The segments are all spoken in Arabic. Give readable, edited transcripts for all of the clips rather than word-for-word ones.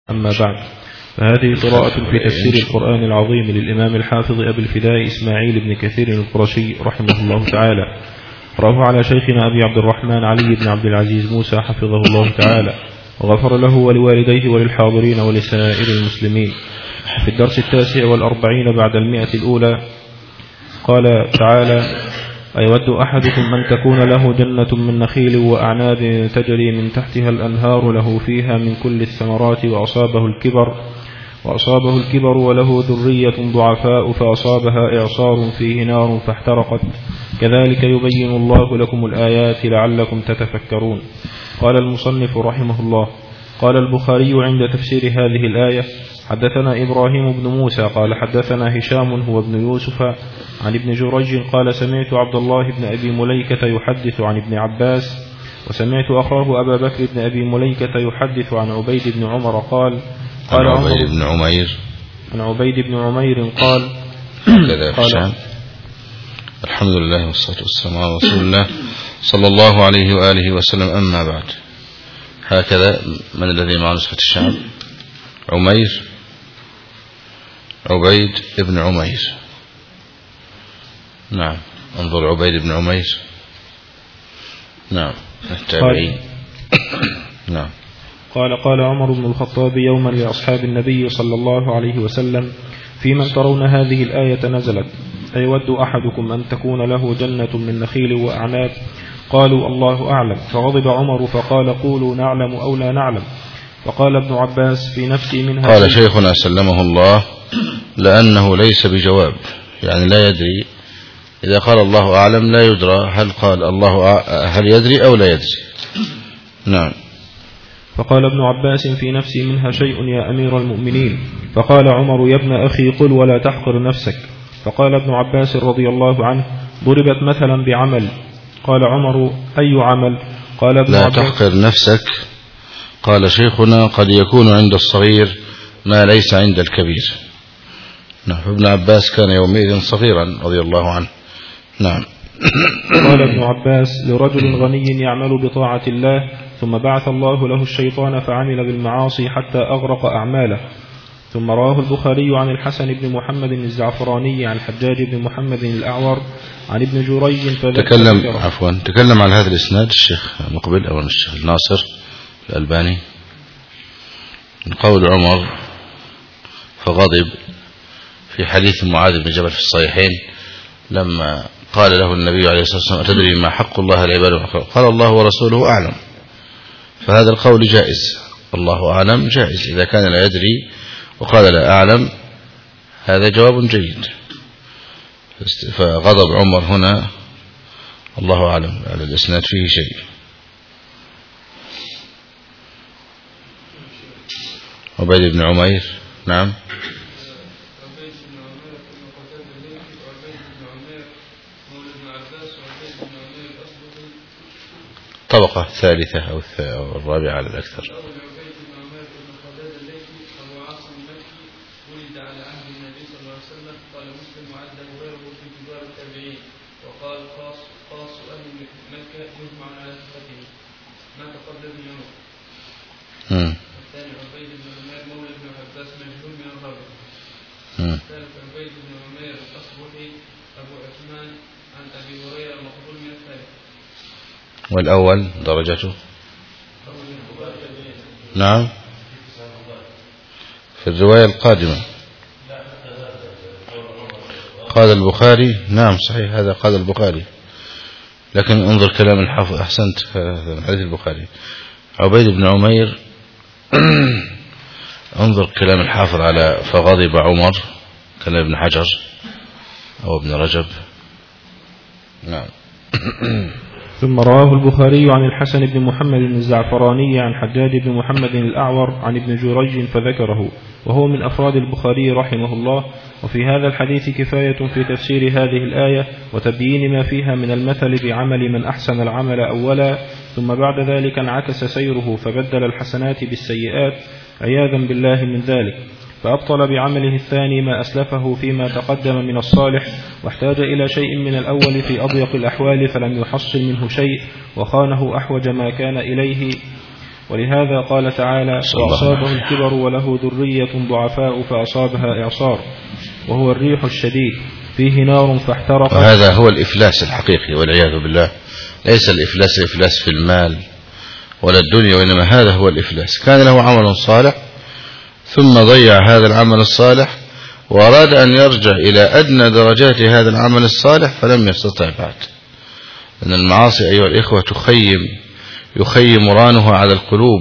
أما بعد، فهذه قراءة في تفسير القرآن العظيم للإمام الحافظ أبي الفداء إسماعيل بن كثير القرشي رحمه الله تعالى، قرأه على شيخنا أبي عبد الرحمن علي بن عبد العزيز موسى حفظه الله تعالى، وغفر له ولوالديه وللحاضرين ولسائر المسلمين. في الدرس 49 بعد 100 الأولى قال تعالى: أيود أحدكم أن تكون له جنة من نخيل وأعناب تجري من تحتها الأنهار له فيها من كل الثمرات وأصابه الكبر وله ذرية ضعفاء فأصابها إعصار فيه نار فاحترقت، كذلك يبين الله لكم الآيات لعلكم تتفكرون. قال المصنف رحمه الله: قال البخاري عند تفسير هذه الآية: حدثنا إبراهيم بن موسى قال حدثنا هشام هو ابن يوسف عن ابن جريج قال سمعت عبد الله بن أبي مليكة يحدث عن ابن عباس، وسمعت أخاه أبا بكر بن أبي مليكة يحدث عن عبيد بن عمر قال عن عبيد بن عمير قال الحمد لله والصلاة والسلام على رسول الله صلى الله عليه وآله وسلم. أما بعد، هكذا من الذي مع نسخة الشعب؟ عبيد بن عمير. نعم، انظر عبيد بن عمير. نعم، التابعين. نعم. قال عمر بن الخطاب يوما لأصحاب النبي صلى الله عليه وسلم: في من ترون هذه الآية نزلت: أيود أحدكم أن تكون له جنة من نخيل وأعناب؟ قالوا: الله أعلم. فغضب عمر فقال: قولوا نعلم أو لا نعلم. فقال ابن عباس في نفسي منها. قال شيخنا سلمه الله: لأنه ليس بجواب، يعني لا يدري. إذا قال الله أعلم لا يدرى هل قال الله هل يدري أو لا يدري. نعم. فقال ابن عباس في نفسي منها شيء يا أمير المؤمنين. فقال عمر: يا ابن أخي قل ولا تحقر نفسك. فقال ابن عباس رضي الله عنه: ضربت مثلا بعمل. قال عمر: أي عمل؟ قال ابن عباس: لا تحقر نفسك. قال شيخنا: قد يكون عند الصغير ما ليس عند الكبير. نعم. ابن عباس كان يومئذ صغيرا رضي الله عنه. نعم. قال ابن عباس: لرجل غني يعمل بطاعة الله ثم بعث الله له الشيطان فعمل بالمعاصي حتى أغرق أعماله. ثم رواه البخاري عن الحسن بن محمد الزعفراني عن الحجاج بن محمد الأعور عن ابن جريج تكلم عن هذا الإسناد الشيخ مقبل أو الشيخ ناصر الألباني من قول عمر فغضب في حديث معاذ بن جبل في الصحيحين لما قال له النبي عليه الصلاة والسلام: أتدري ما حق الله على العباد؟ قال: الله ورسوله أعلم. فهذا القول جائز، الله أعلم جائز إذا كان لا يدري وقال لا أعلم، هذا جواب جيد. فغضب عمر هنا الله أعلم على الإسناد فيه شيء. عبيد بن عمير. نعم. طبقة ثالثة أو الرابعة على الأكثر. والأول درجته. نعم، في الرواية القادمة قال البخاري. نعم صحيح، هذا قال البخاري، لكن انظر كلام الحافظ. أحسنت، هذا حديث البخاري. عبيد بن عمير انظر كلام الحافظ على فغضب عمر، كلام ابن حجر أو ابن رجب. نعم. ثم رواه البخاري عن الحسن بن محمد الزعفراني عن حجاج بن محمد الأعور عن ابن جريج فذكره، وهو من أفراد البخاري رحمه الله. وفي هذا الحديث كفاية في تفسير هذه الآية وتبيين ما فيها من المثل بعمل من أحسن العمل أولا، ثم بعد ذلك انعكس سيره فبدل الحسنات بالسيئات عياذا بالله من ذلك، فأبطل بعمله الثاني ما أسلفه فيما تقدم من الصالح، واحتاج إلى شيء من الأول في أضيق الأحوال فلم يحصل منه شيء، وخانه أحوج ما كان إليه ولهذا قال تعالى: وأصابه الكبر وله ذرية ضعفاء فأصابها إعصار وهو الريح الشديد فيه نار فاحترقت. وهذا هو الإفلاس الحقيقي والعياذ بالله، ليس الإفلاس في المال ولا الدنيا، وإنما هذا هو الإفلاس. كان له عمل صالح ثم ضيع هذا العمل الصالح وأراد أن يرجع إلى أدنى درجات هذا العمل الصالح فلم يستطع بعد. أن المعاصي أيها الإخوة يخيم رانها على القلوب.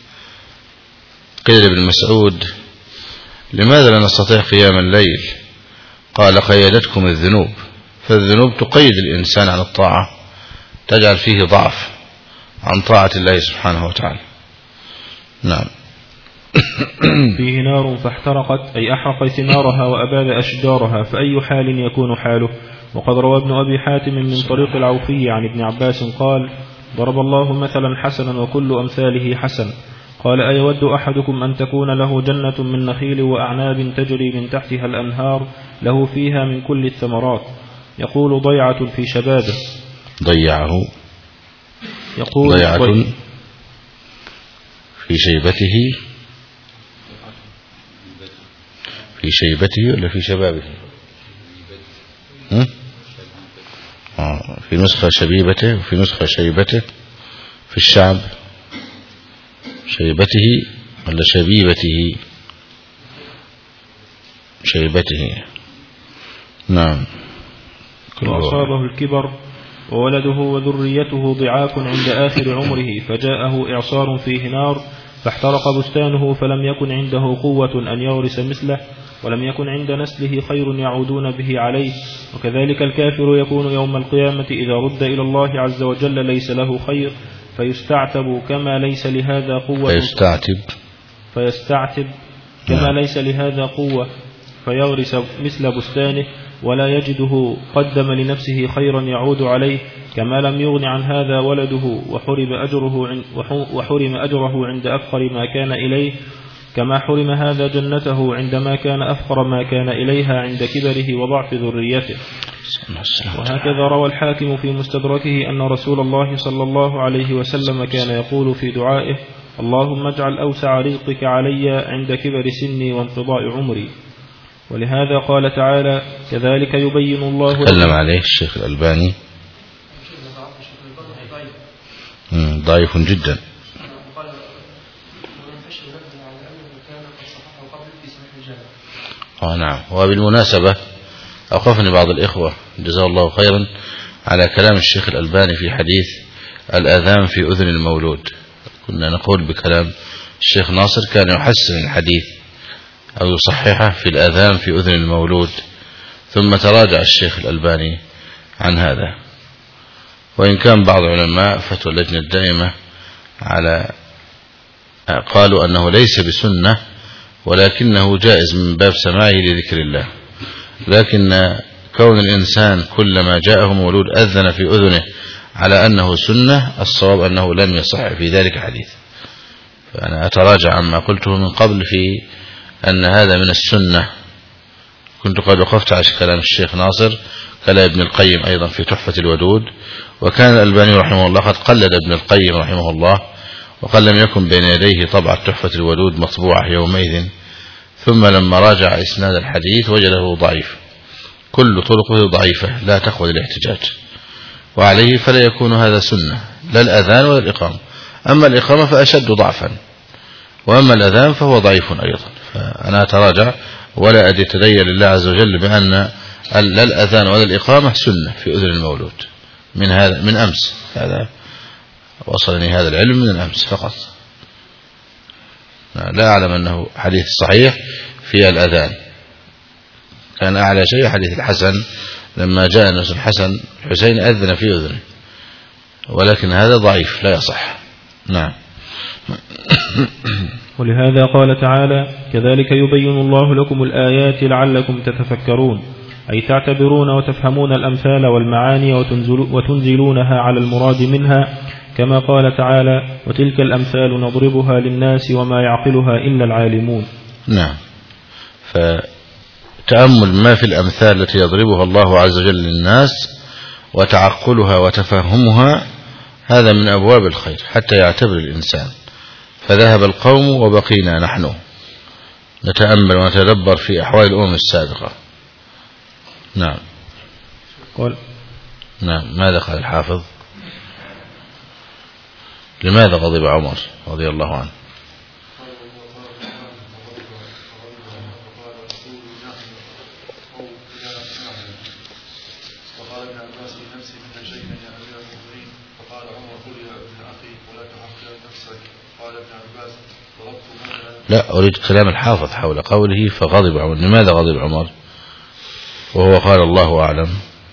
قيل ابن مسعود: لماذا لا نستطيع قيام الليل؟ قال: قيدتكم الذنوب. فالذنوب تقيد الإنسان عن الطاعة، تجعل فيه ضعف عن طاعة الله سبحانه وتعالى. نعم. فيه نار فاحترقت، أي أحرق ثمارها وأباد أشجارها، فأي حال يكون حاله. وقد روى ابن أبي حاتم من طريق العوفي عن ابن عباس قال: ضرب الله مثلا حسنا وكل أمثاله حسن. قال: أيود أحدكم أن تكون له جنة من نخيل وأعناب تجري من تحتها الأنهار له فيها من كل الثمرات، يقول ضيعة في شبابه. ضيعه يقول ضيعة في شيبته، في شيبته ولا في شبابه؟ في نسخة شبيبته وفي نسخة شيبته في الشعب. شيبته ولا شبيبته؟ شيبته. نعم. وأصابه الكبر وولده وذريته ضعاف عند آخر عمره، فجاءه إعصار فيه نار فاحترق بستانه، فلم يكن عنده قوة أن يورث مثله، ولم يكن عند نسله خير يعودون به عليه. وكذلك الكافر يكون يوم القيامة إذا رد إلى الله عز وجل ليس له خير، فيستعتب كما ليس لهذا قوة، فيستعتب كما ليس لهذا قوة فيغرس مثل بستانه، ولا يجده قدم لنفسه خيرا يعود عليه، كما لم يغن عن هذا ولده وحرم أجره عند أفقر ما كان إليه، كما حرم هذا جنته عندما كان أفقر ما كان إليها عند كبره وضعف ذريته. وهكذا روى الحاكم في مستدركه أن رسول الله صلى الله عليه وسلم كان يقول في دعائه: اللهم اجعل أوسع رزقك علي عند كبر سني وانقضاء عمري. ولهذا قال تعالى: كذلك يبين الله. تكلم عليه الشيخ الألباني ضعيف جدا. نعم. وبالمناسبة أوقفني بعض الإخوة جزاه الله خيرا على كلام الشيخ الألباني في حديث الأذان في أذن المولود. كنا نقول بكلام الشيخ ناصر كان يحسن الحديث أو يصححه في الأذان في أذن المولود، ثم تراجع الشيخ الألباني عن هذا. وإن كان بعض علماء فتوى اللجنة الدائمة قالوا أنه ليس بسنة، ولكنه جائز من باب سماعه لذكر الله. لكن كون الإنسان كلما جاءه مولود أذن في أذنه على أنه سنة، الصواب أنه لم يصح في ذلك حديث. فأنا أتراجع عما قلته من قبل في أن هذا من السنة. كنت قد وقفت على كلام الشيخ ناصر، كلام ابن القيم أيضا في تحفة الودود. وكان الألباني رحمه الله قد قلد ابن القيم رحمه الله، وقد لم يكن بين يديه طبعة تحفة الودود مطبوعة يومئذ، ثم لما راجع إسناد الحديث وجده ضعيف، كل طرقه ضعيفة لا تقبل الاحتجاج، وعليه فلا يكون هذا سنة، لا الأذان ولا الإقامة. أما الإقامة فأشد ضعفا، وأما الأذان فهو ضعيف أيضا. فأنا أتراجع ولا أتدين لله عز وجل بأن لا الأذان ولا الإقامة سنة في أذن المولود من أمس. هذا وصلني هذا العلم من الأمس فقط، لا أعلم أنه حديث صحيح في الأذان. كان أعلى شيء حديث الحسن لما جاء الناس الحسن الحسين أذن في أذنه، ولكن هذا ضعيف لا يصح. نعم. ولهذا قال تعالى: كذلك يبين الله لكم الآيات لعلكم تتفكرون، أي تعتبرون وتفهمون الأمثال والمعاني وتنزلونها على المراد منها، كما قال تعالى: وتلك الأمثال نضربها للناس وما يعقلها إلا العالمون. نعم. فتأمل ما في الأمثال التي يضربها الله عز وجل للناس وتعقلها وتفهمها، هذا من أبواب الخير حتى يعتبر الإنسان فذهب القوم وبقينا نحن نتأمل ونتدبر في أحوال الأمم السابقة. نعم. قال نعم. ماذا قال الحافظ؟ لماذا غضب عمر رضي الله عنه؟ لا، أريد كلام الحافظ حول قوله فغضب عمر. لماذا غضب عمر وهو قال الله أعلم؟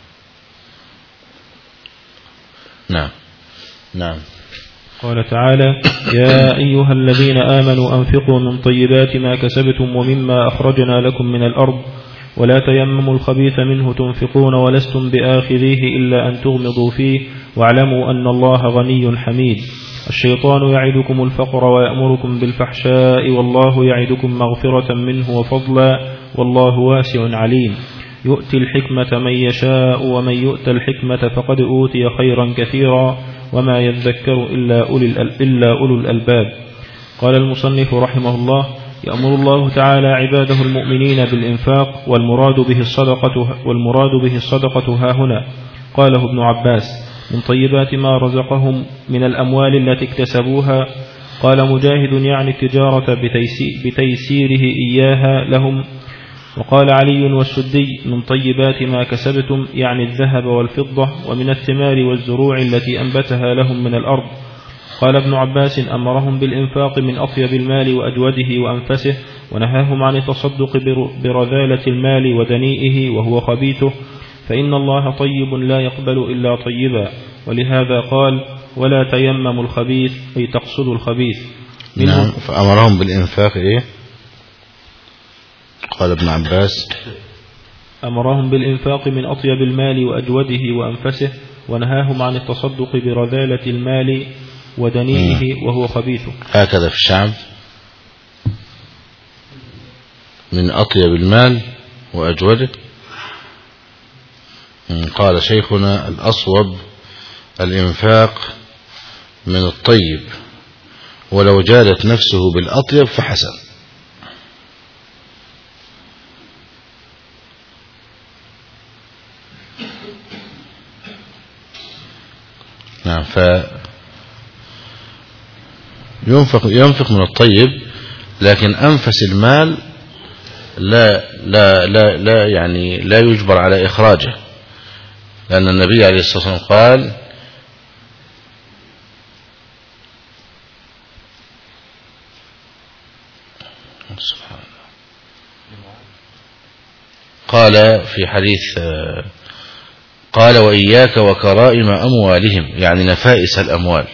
نعم. نعم. قال تعالى: يا أيها الذين آمنوا أنفقوا من طيبات ما كسبتم ومما أخرجنا لكم من الأرض ولا تيمموا الخبيث منه تنفقون ولستم بآخذيه إلا أن تغمضوا فيه واعلموا أن الله غني حميد. الشيطان يعدكم الفقر ويأمركم بالفحشاء والله يعدكم مغفرة منه وفضلا والله واسع عليم. يؤتي الحكمة من يشاء ومن يؤت الحكمة فقد أوتي خيرا كثيرا وما يذكر إلا أولو الألباب. قال المصنف رحمه الله: يأمر الله تعالى عباده المؤمنين بالإنفاق والمراد به الصدقة ها هنا. قاله ابن عباس: من طيبات ما رزقهم من الأموال التي اكتسبوها. قال مجاهد: يعني التجارة بتيسيره إياها لهم. وقال علي والسدي: من طيبات ما كسبتم يعني الذهب والفضة ومن الثمار والزروع التي أنبتها لهم من الأرض. قال ابن عباس: أمرهم بالإنفاق من أطيب المال وأجوده وأنفسه ونهاهم عن التصدق برذالة المال ودنيئه وهو خبيثه، فإن الله طيب لا يقبل إلا طيبا. ولهذا قال: ولا تيمموا الخبيث أي تقصدوا الخبيث. نعم. فأمرهم بالإنفاق إيه؟ قال ابن عباس: أمرهم بالإنفاق من أطيب المال وأجوده وأنفسه ونهاهم عن التصدق برذالة المال ودنيئه وهو خبيثه. هكذا في الشعب من أطيب المال وأجوده. قال شيخنا: الأصوب الإنفاق من الطيب ولو جادت نفسه بالأطيب فحسن. نعم. ينفق من الطيب لكن أنفس المال لا يعني لا يجبر على إخراجه، لأن النبي عليه الصلاة والسلام قال: سبحان الله، قال في حديث قال: وإياك وكرائم أموالهم، يعني نفائس الأموال.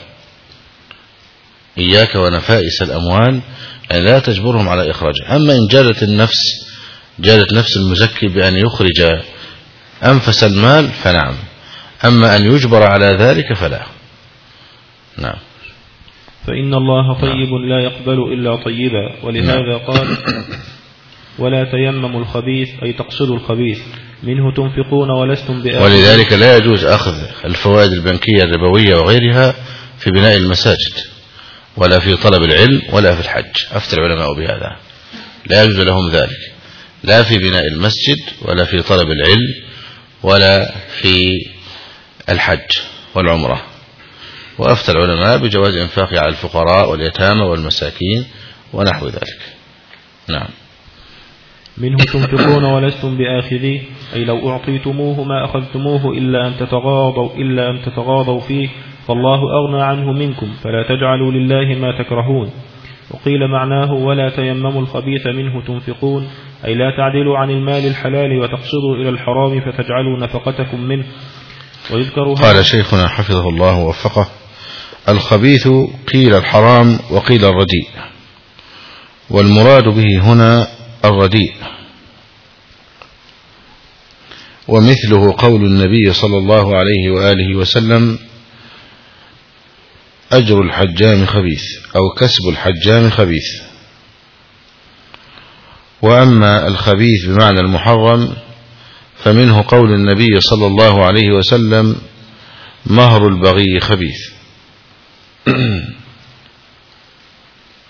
إياك ونفائس الأموال يعني لا تجبرهم على إخراجها. أما إن جادت نفس المزكي بأن يخرج أنفس المال فنعم، أما أن يجبر على ذلك فلا. نعم. فإن الله طيب لا يقبل إلا طيبا. ولهذا قال: ولا تيمموا الخبيث أي تقصدوا الخبيث منه تنفقون ولستم بآخذيه. ولذلك لا يجوز أخذ الفوائد البنكية الربوية وغيرها في بناء المساجد ولا في طلب العلم ولا في الحج. أفتى العلماء بهذا، لا يجوز لهم ذلك، لا في بناء المسجد ولا في طلب العلم ولا في الحج والعمرة. وأفتى العلماء بجواز إنفاقه على الفقراء واليتامى والمساكين ونحو ذلك. نعم. منه تنفقون ولستم بآخذيه أي لو أعطيتموه ما أخذتموه إلا أن تتغاضوا فيه، فالله أغنى عنه منكم فلا تجعلوا لله ما تكرهون. وقيل معناه: ولا تيمموا الخبيث منه تنفقون أي لا تعدلوا عن المال الحلال وتقصدوا إلى الحرام فتجعلوا نفقتكم منه. قال شيخنا حفظه الله ووفقه: الخبيث قيل الحرام وقيل الرديء، والمراد به هنا الرديء. ومثله قول النبي صلى الله عليه وآله وسلم: أجر الحجام خبيث أو كسب الحجام خبيث. وأما الخبيث بمعنى المحرم فمنه قول النبي صلى الله عليه وسلم: مهر البغي خبيث.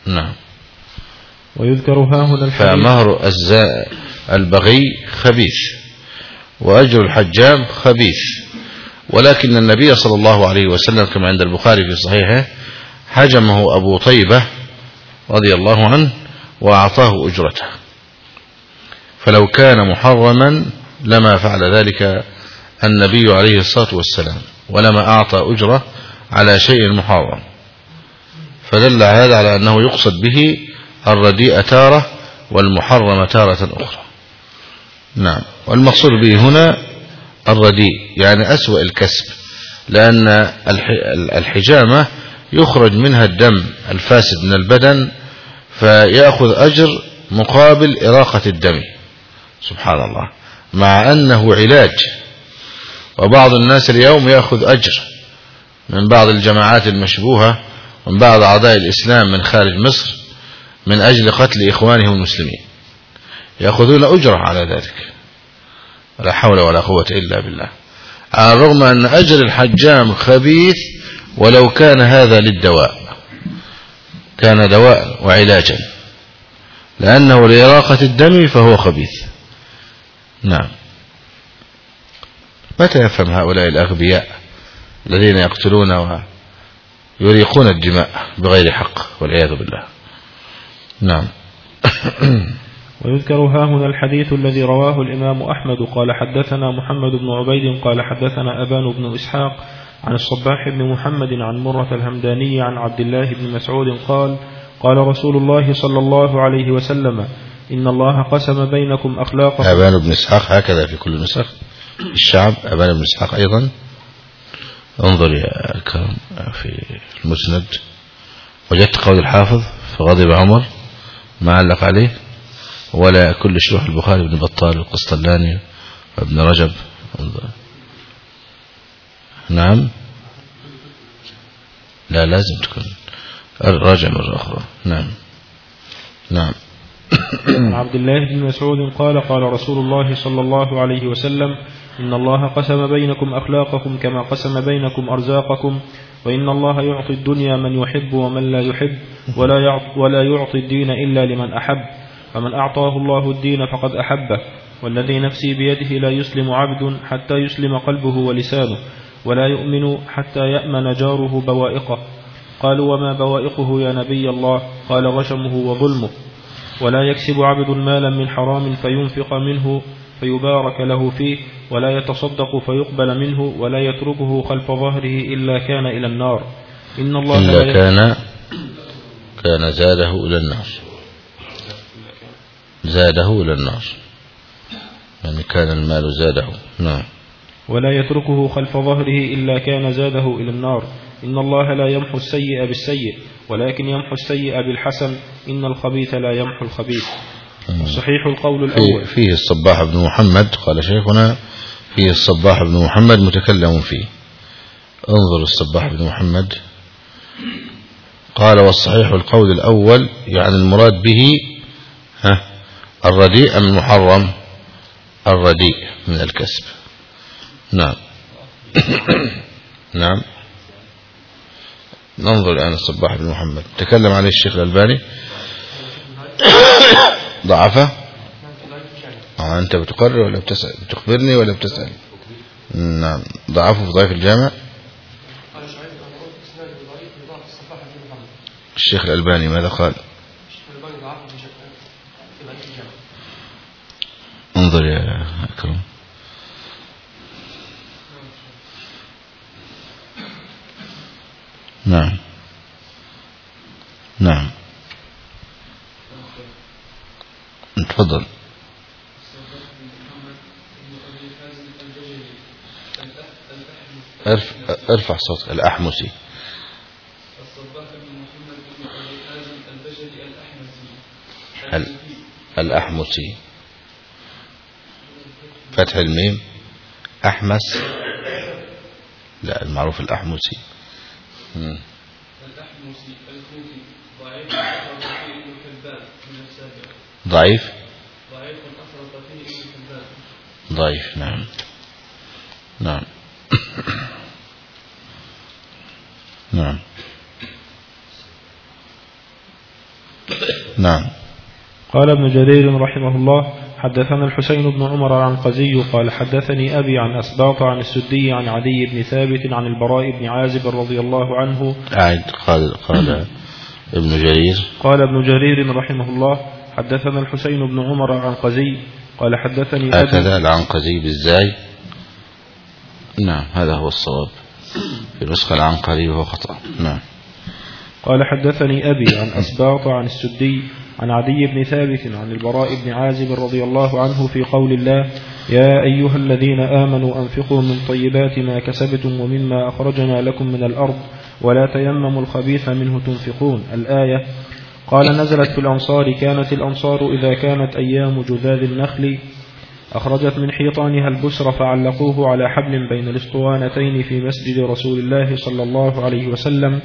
نعم. ويذكر ها هنا الحديث. فمهر البغي خبيث وأجر الحجام خبيث، ولكن النبي صلى الله عليه وسلم كما عند البخاري في صحيحه حجمه أبو طيبة رضي الله عنه وأعطاه أجرته، فلو كان محرما لما فعل ذلك النبي عليه الصلاة والسلام ولما أعطى أجرة على شيء محرم، فدل هذا على أنه يقصد به الرديء تارة والمحرم تارة أخرى. نعم. والمقصود به هنا الرديء يعني أسوأ الكسب، لأن الحجامة يخرج منها الدم الفاسد من البدن فيأخذ أجر مقابل إراقة الدم، سبحان الله، مع أنه علاج. وبعض الناس اليوم يأخذ أجر من بعض الجماعات المشبوهة ومن بعض أعضاء الإسلام من خارج مصر من أجل قتل إخوانهم المسلمين، يأخذون أجرة على ذلك، ولا حول ولا قوة إلا بالله، على الرغم أن أجر الحجام خبيث ولو كان هذا للدواء، كان دواء وعلاجا، لأنه لإراقة الدم فهو خبيث. نعم. متى يفهم هؤلاء الأغبياء الذين يقتلون ويريقون الدماء بغير حق والعياذ بالله؟ نعم. ويذكر ها هنا الحديث الذي رواه الإمام أحمد قال حدثنا محمد بن عبيد قال حدثنا أبان بن إسحاق عن الصباح بن محمد عن مرة الهمداني عن عبد الله بن مسعود قال قال رسول الله صلى الله عليه وسلم إن الله قسم بينكم أخلاقكم. أبان بن إسحاق هكذا في كل نسخ الشعب، أبان بن إسحاق أيضا. انظر يا أكرم في المسند وجدت قول الحافظ فغضب عمر ما علق عليه، ولا كل شروح البخاري ابن بطال والقسطلاني وابن رجب. نعم. لا لازم تكون راجع مرة أخرى. نعم. نعم. عن عبد الله بن مسعود قال قال رسول الله صلى الله عليه وسلم إن الله قسم بينكم أخلاقكم كما قسم بينكم أرزاقكم، وإن الله يعطي الدنيا من يحب ومن لا يحب ولا يعطي الدين إلا لمن أحب، فمن أعطاه الله الدين فقد أحبه، والذي نفسي بيده لا يسلم عبد حتى يسلم قلبه ولسانه، ولا يؤمن حتى يأمن جاره بوائقه. قالوا وما بوائقه يا نبي الله؟ قال غشمه وظلمه. ولا يكسب عبد مالا من حرام فينفق منه فيبارك له فيه، ولا يتصدق فيقبل منه، ولا يتركه خلف ظهره إلا كان إلى النار. إن الله إلا كان زاده إلى النار، زاده إلى النار، يعني كان المال زاده. نعم. ولا يتركه خلف ظهره إلا كان زاده إلى النار. إن الله لا يمحو السيء بالسيء ولكن يمحو السيء بالحسن، إن الخبيث لا يمحو الخبيث. صحيح القول الأول. فيه الصباح بن محمد قال شيخنا فيه الصباح بن محمد متكلم فيه. انظر الصباح بن محمد قال والصحيح القول الأول، يعني المراد به الرديء أم المحرم؟ الرديء من الكسب. نعم. نعم. ننظر الآن الصباح بن محمد تكلم عليه الشيخ الألباني ضعفه. أنت بتقرر ولا بتسأل؟ بتخبرني ولا بتسأل؟ نعم. ضعفه في ضعيف الجامع. الشيخ الألباني ماذا قال؟ انظر يا أكرم. نعم. نعم. تفضل. ارفع صوتك. الأحمسي. الأحمسي فتح الميم. أحمس. لا المعروف الأحمسي. الأحمسي الكوفي ضعيف. ضعيف أخرج فيه ابن حبان. ضعيف. نعم. نعم. نعم. نعم. قال ابن جرير رحمه الله: حدثنا الحسين بن عمر العنقزي قال حدثني أبي عن أسباط عن السدي عن عدي بن ثابت عن البراء بن عازب رضي الله عنه. قال ابن جرير. قال ابن جرير رحمه الله: حدثنا الحسين بن عمر العنقزي قال حدثني هكذا العنقزي بالزاي. نعم هذا هو الصواب في نسخة العنقري وهو خطأ. نعم. قال حدثني أبي عن أسباط عن السدي عن عدي بن ثابت عن البراء بن عازب رضي الله عنه في قول الله: يا أيها الذين آمنوا أنفقوا من طيبات ما كسبتم ومما أخرجنا لكم من الأرض ولا تيمموا الخبيث منه تنفقون. الآية. قال نزلت في الأنصار: كانت الأنصار إذا كانت أيام جذاذ النخل أخرجت من حيطانها البسر فعلقوه على حبل بين الاسطوانتين في مسجد رسول الله صلى الله عليه وسلم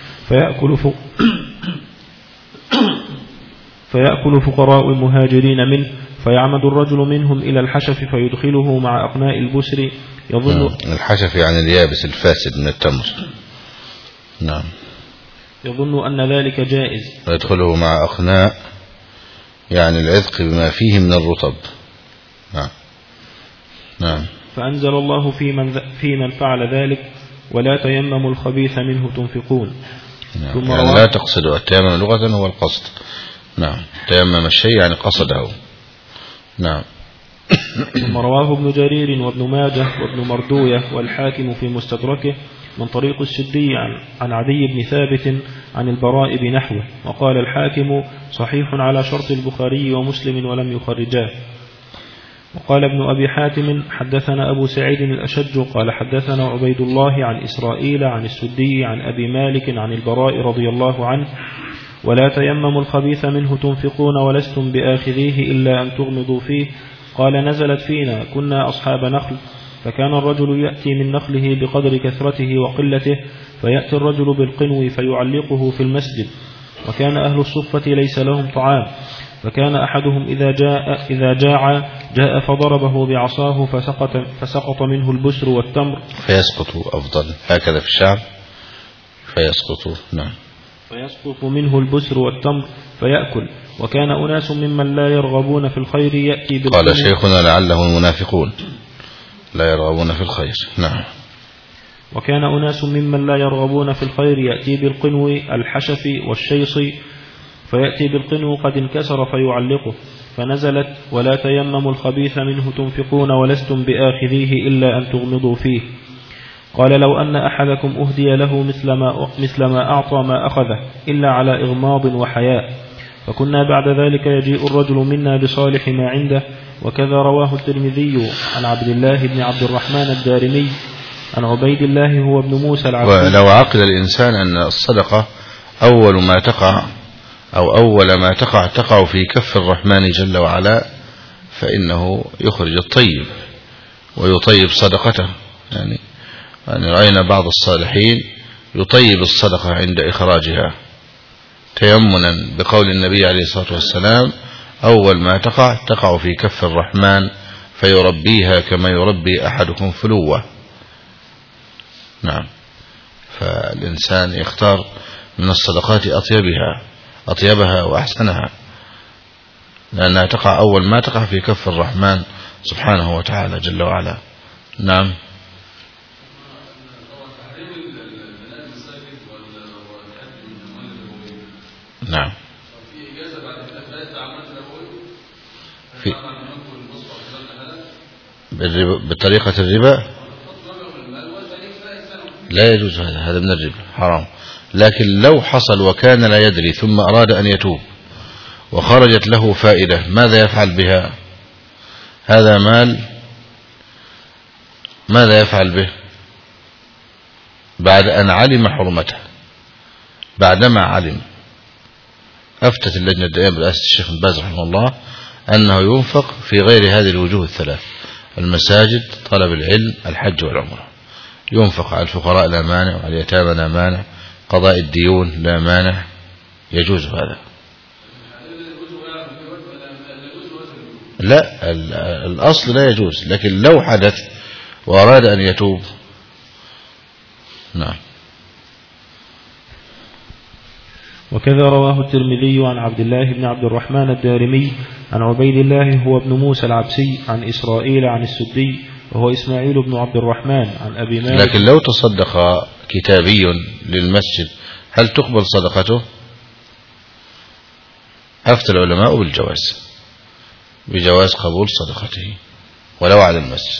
فيأكل فقراء المهاجرين منه، فيعمد الرجل منهم إلى الحشف فيدخله مع أقناء البسر يظن الحشف يعني اليابس الفاسد من التمر. نعم. يظن أن ذلك جائز، ويدخله مع أقناء يعني العذق بما فيه من الرطب. نعم. نعم. فأنزل الله في من فعل ذلك: ولا تيمموا الخبيث منه تنفقون. نعم. يعني لا تقصد. التيمم لغة هو القصد. نعم. تيمم الشيء يعني قصده. نعم. ثم رواه ابن جرير وابن ماجه وابن مردوية والحاكم في مستدركه من طريق السدي عن عدي بن ثابت عن البراء بنحوه، وقال الحاكم صحيح على شرط البخاري ومسلم ولم يخرجاه. وقال ابن أبي حاتم: حدثنا أبو سعيد الأشج قال حدثنا عبيد الله عن إسرائيل عن السدي عن أبي مالك عن البراء رضي الله عنه: ولا تيمموا الخبيث منه تنفقون ولستم بآخذيه إلا أن تغمضوا فيه. قال نزلت فينا كنا أصحاب نخل، فكان الرجل يأتي من نخله بقدر كثرته وقلته، فيأتي الرجل بالقنو فيعلقه في المسجد، وكان أهل الصفة ليس لهم طعام، فكان أحدهم إذا جاء فضربه بعصاه فسقط منه البسر والتمر. فيسقط أفضل هكذا في الشعر. فيسقط. نعم. فيسقط منه البسر والتمر فيأكل. وكان أناس ممن لا يرغبون في الخير يأتي بالقنو. قال شيخنا لعله المنافقون لا يرغبون في الخير. نعم. وكان أناس ممن لا يرغبون في الخير يأتي بالقنو الحشف والشيص، فيأتي بالقنو قد انكسر فيعلقه، فنزلت: ولا تيمموا الخبيث منه تنفقون ولستم بآخذيه إلا أن تغمضوا فيه. قال: لو أن أحدكم أهدي له مثل ما أعطى ما أخذه إلا على إغماض وحياء، فكنا بعد ذلك يجيء الرجل منا بصالح ما عنده. وكذا رواه الترمذي عن عبد الله بن عبد الرحمن الدارمي عن عبيد الله هو ابن موسى العبدي. ولو عقل الإنسان أن الصدقة أول ما تقع في كف الرحمن جل وعلا، فإنه يخرج الطيب ويطيب صدقته. يعني رأينا بعض الصالحين يطيب الصدقة عند إخراجها تيمنا بقول النبي عليه الصلاة والسلام: أول ما تقع في كف الرحمن فيربيها كما يربي أحدكم فلوة. نعم. فالإنسان يختار من الصدقات أطيبها وأحسنها، لأنها تقع أول ما تقع في كف الرحمن سبحانه وتعالى جل وعلا. نعم. نعم. بطريقة الربا لا يجوز، هذا من الربا حرام. لكن لو حصل وكان لا يدري ثم أراد أن يتوب وخرجت له فائدة، ماذا يفعل بها؟ هذا مال، ماذا يفعل به بعد أن علم حرمته؟ بعدما علم أفتت اللجنة الدائمة برئاسة الشيخ بن باز رحمه الله أنه ينفق في غير هذه الوجوه الثلاث: المساجد، طلب العلم، الحج والعمرة. ينفق على الفقراء لا مانع، وعلى اليتامى لا مانع، قضاء الديون لا مانع، يجوز هذا. لا، الأصل لا يجوز، لكن لو حدث وأراد أن يتوب. نعم. وكذا رواه الترمذي عن عبد الله بن عبد الرحمن الدارمي عن عبيد الله هو ابن موسى العبسي عن إسرائيل عن السدي وهو إسماعيل بن عبد الرحمن عن أبي مالك. لكن لو تصدق كتابي للمسجد هل تقبل صدقته؟ أفتى العلماء بالجواز، بجواز قبول صدقته ولو على المسجد.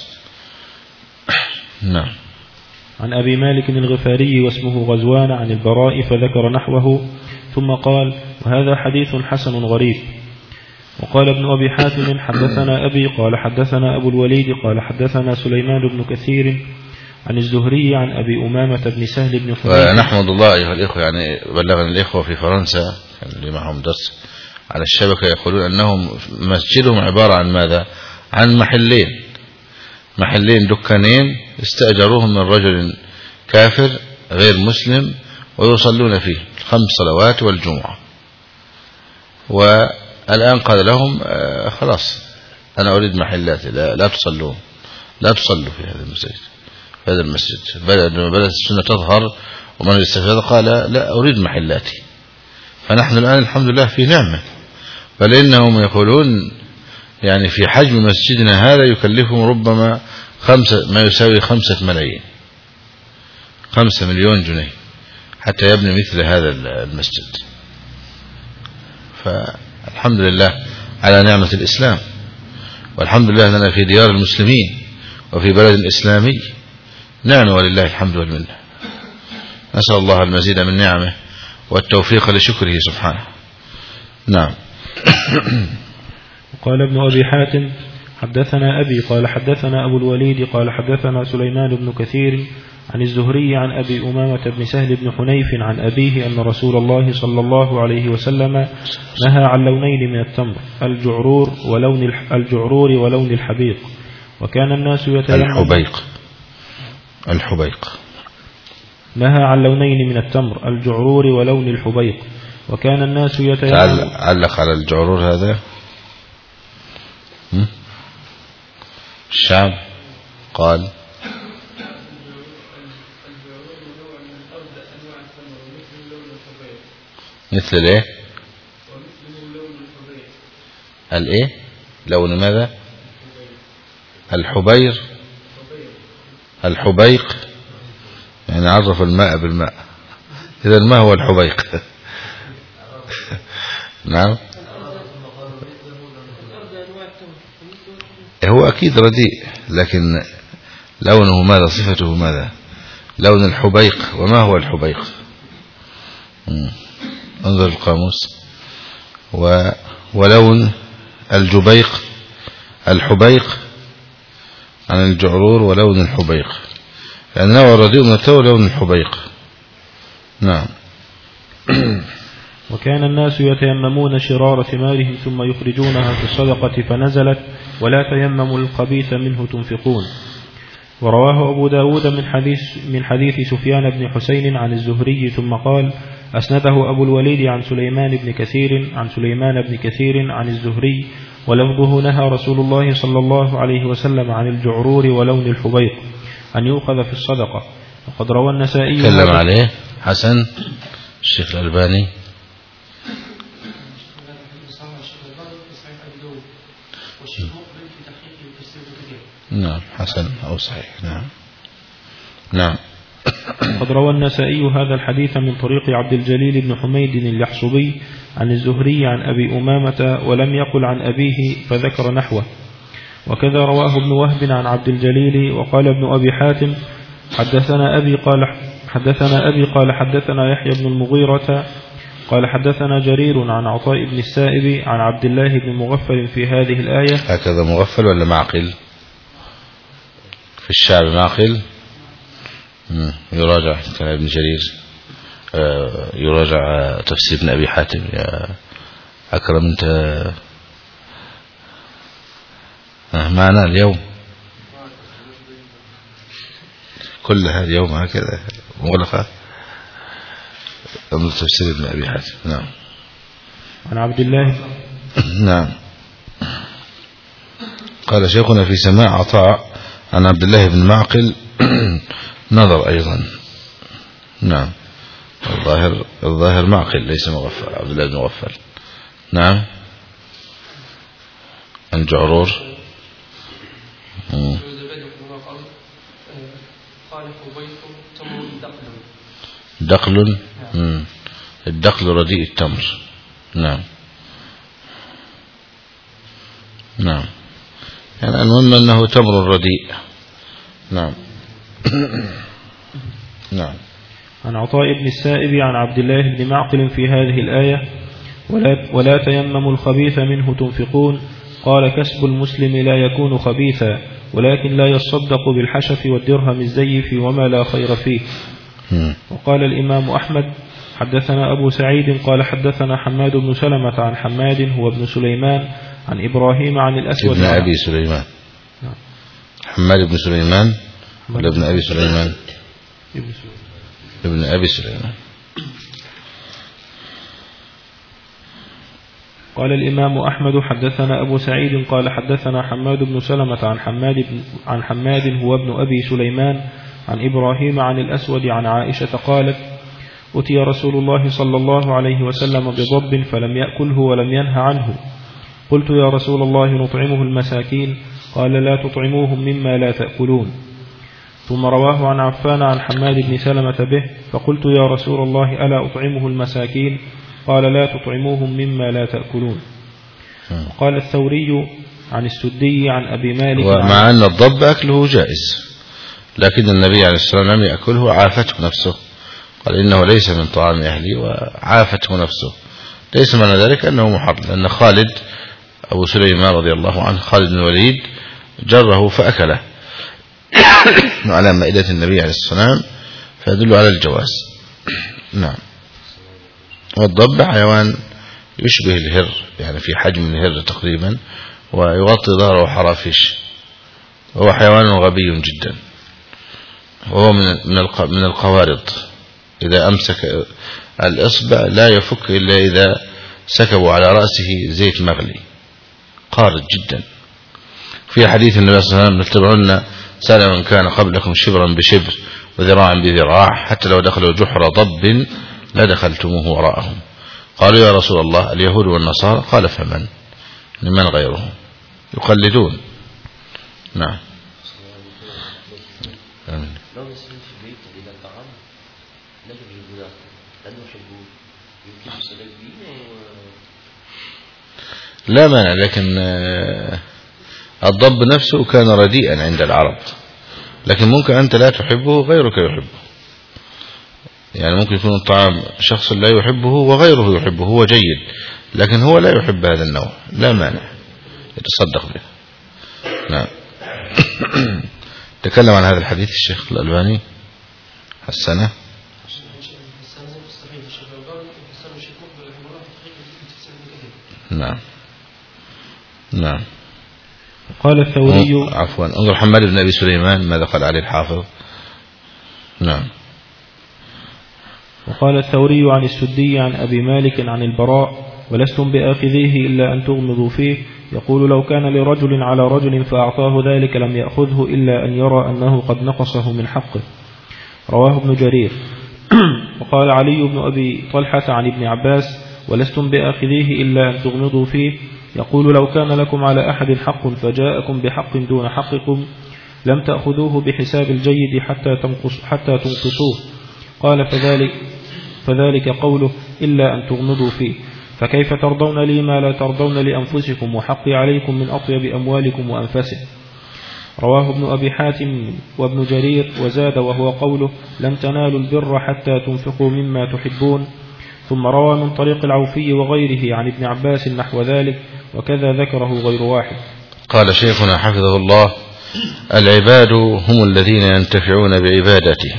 نعم. عن أبي مالك الغفاري واسمه غزوان عن البراء فذكر نحوه ثم قال وهذا حديث حسن غريب. وقال ابن أبي حاتم حدثنا أبي قال حدثنا أبو الوليد قال حدثنا سليمان بن كثير عن الزهري عن أبي أمامة بن سهل بن حنيف. ونحمد الله أيها الإخوة، يعني بلغنا الإخوة في فرنسا اللي معهم درس على الشبكة يقولون أنهم مسجدهم عبارة عن ماذا؟ عن محلين دكانين استأجروهم من رجل كافر غير مسلم ويصلون فيه 5 صلوات والجمعة. والآن قال لهم خلاص أنا أريد محلاتي، لا تصلوا في هذا المسجد بدأت السنة تظهر ومن يستفاد قال لا أريد محلاتي. فنحن الآن الحمد لله في نعمة، بل إنهم يقولون يعني في حجم مسجدنا هذا يكلفهم ربما ما يساوي 5 ملايين 5 مليون جنيه حتى يبني مثل هذا المسجد. فالحمد لله على نعمة الإسلام، والحمد لله أننا في ديار المسلمين وفي بلد إسلامي، نعمة ولله الحمد والمنة. نسأل الله المزيد من نعمه والتوفيق لشكره سبحانه. نعم. قال ابن أبي حاتم حدثنا أبي قال حدثنا أبو الوليد قال حدثنا سليمان بن كثير عن الزهري عن أبي أمامة بن سهل بن حنيف عن أبيه أن رسول الله صلى الله عليه وسلم نهى عن لونين من التمر، الجعرور ولون الحبيق، وكان الناس الحبيق نهى عن لونين من التمر، الجعرور ولون الحبيق، وكان الناس يتيممون. علق على الجعرور هذا الشعب قال مثل ايه؟ الايه؟ لون ماذا؟ الحبيق يعني عرف الماء بالماء، إذا ما هو الحبيق؟ نعم هو أكيد رديء، لكن لونه ماذا؟ صفته ماذا؟ لون الحبيق. وما هو الحبيق؟ انظر القاموس. ولون الحبيق عن الجعرور ولون الحبيق، يعني نوع الرديء من التو لون الحبيق. نعم. وكان الناس يتيممون شرار ثمارهم ثم يخرجونها في الصدقة، فنزلت ولا تيمموا الخبيث منه تنفقون. ورواه أبو داود من حديث سفيان بن حسين عن الزهري ثم قال أسنده أبو الوليد عن سليمان بن كثير عن الزهري، ولفظه نهى رسول الله صلى الله عليه وسلم عن الجعرور ولون الحبيق أن يؤخذ في الصدقة. وقد روى النسائي تكلم عليه حسن الشيخ الألباني. نعم حسن أو صحيح. نعم. قد روى النسائي هذا الحديث من طريق عبد الجليل بن حميد اليحصبي عن الزهري عن أبي أمامة ولم يقل عن أبيه فذكر نحوه. وكذا رواه ابن وهب عن عبد الجليل. وقال ابن أبي حاتم حدثنا أبي قال حدثنا يحيى بن المغيرة قال حدثنا جرير عن عطاء بن السائب عن عبد الله بن مغفل في هذه الآية. هكذا مغفل ولا معقل؟ في الشعب معقل. يراجع كلام ابن جرير، يراجع تفسير ابن أبي حاتم. يا أكرم أنت معنا اليوم كل هذا اليوم هكذا مغلقة. انظر تفسير ابن أبي حاتم. نعم. عن عبد الله. نعم. قال شيخنا في سماع عطاء عن عبد الله بن معقل نظر أيضا. نعم. الظاهر معقل ليس مغفل، عبد الله بن مغفل. نعم. الجعرور. دقل. الدقل رديء التمر. نعم. نعم. يعني المهم أنه تمر رديء. نعم. نعم. عن عطاء بن السائب عن عبد الله بن معقل في هذه الآية: ولا تيمموا الخبيث منه تنفقون. قال: كسب المسلم لا يكون خبيثا، ولكن لا يصدق بالحشف والدرهم الزيف وما لا خير فيه. وقال الإمام أحمد: حدثنا أبو سعيد قال حدثنا حماد بن سلمة عن حماد هو ابن سليمان عن إبراهيم عن الأسود ابن أبي سليمان. حماد بن سليمان ولا ابن أبي سليمان؟ ابن أبي سليمان. قال الإمام أحمد: حدثنا أبو سعيد قال حدثنا حماد بن سلمة عن حماد هو ابن أبي سليمان عن إبراهيم عن الأسود عن عائشة قالت: أتي رسول الله صلى الله عليه وسلم بضب فلم يأكله ولم ينه عنه. قلت: يا رسول الله نطعمه المساكين؟ قال: لا تطعموهم مما لا تأكلون. ثم رواه عن عفان عن حماد بن سلمة به، فقلت: يا رسول الله ألا أطعمه المساكين؟ قال: لا تطعموهم مما لا تأكلون. قال الثوري عن السدي عن أبي مالك: ومع أن الضب أكله جائز، لكن النبي عليه الصلاة والسلام لم يأكله، عافته نفسه، قال: إنه ليس من طعام أهلي، وعافته نفسه. ليس معنى ذلك أنه محرم، لأن خالد أبو سليمان رضي الله عنه، خالد بن الوليد، جره فأكله على مائدة النبي عليه الصلاة والسلام، فيدل على الجواز. نعم. والضب حيوان يشبه الهر، يعني في حجم الهر تقريبا، ويغطي ظهره حرافيش، وهو حيوان غبي جدا، وهو من القوارض. إذا أمسك الإصبع لا يفك إلا إذا سكبوا على رأسه زيت مغلي، قارض جدا. في حديث النبي صلى الله عليه وسلم: لتتبعن سنن من كان قبلكم شبرا بشبر وذراعا بذراع، حتى لو دخلوا جحر ضب لدخلتموه وراءهم. قالوا: يا رسول الله اليهود والنصارى؟ قال: فمن؟ لمن غيرهم؟ يقلدون. نعم. آمين. لا مانع، لكن الضب نفسه كان رديئا عند العرب، لكن ممكن أنت لا تحبه غيرك يحبه، يعني ممكن يكون الطعام شخص لا يحبه وغيره يحبه، هو جيد، لكن هو لا يحب هذا النوع، لا مانع يتصدق به. نعم. تكلم عن هذا الحديث الشيخ الألباني حسنه. نعم. نعم. قال الثوري: عفوا، انظر حماد بن أبي سليمان ماذا قال عليه الحافظ. نعم. وقال الثوري عن السدي عن أبي مالك عن البراء: ولستم بآخذيه إلا أن تغمضوا فيه. يقول: لو كان لرجل على رجل فأعطاه ذلك لم يأخذه إلا أن يرى أنه قد نقصه من حقه. رواه ابن جرير. وقال علي بن أبي طلحة عن ابن عباس: ولستم بآخذيه إلا أن تغمضوا فيه. يقول: لو كان لكم على أحد حق فجاءكم بحق دون حقكم لم تأخذوه بحساب الجيد حتى تنقصوه. قال: فذلك قوله إلا أن تغمضوا فيه. فكيف ترضون لي ما لا ترضون لأنفسكم، وحقي عليكم من أطيب أموالكم وأنفسه. رواه ابن أبي حاتم وابن جرير. وزاد وهو قوله: لن تنالوا البر حتى تنفقوا مما تحبون. ثم روى من طريق العوفي وغيره عن ابن عباس نحو ذلك، وكذا ذكره غير واحد. قال شيخنا حفظه الله: العباد هم الذين ينتفعون بعبادتهم.